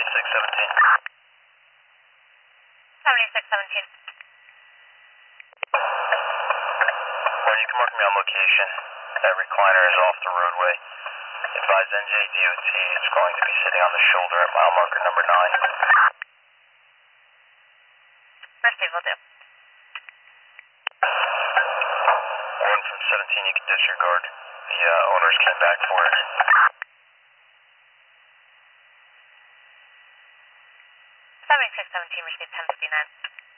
7617. 7617. Well, you can mark me on location. That recliner is off the roadway. Advise NJDOT it's going to be sitting on the shoulder at mile marker number 9. First will do. 1 from 17, you can disregard. The owners came back for it. 7617 received 1059.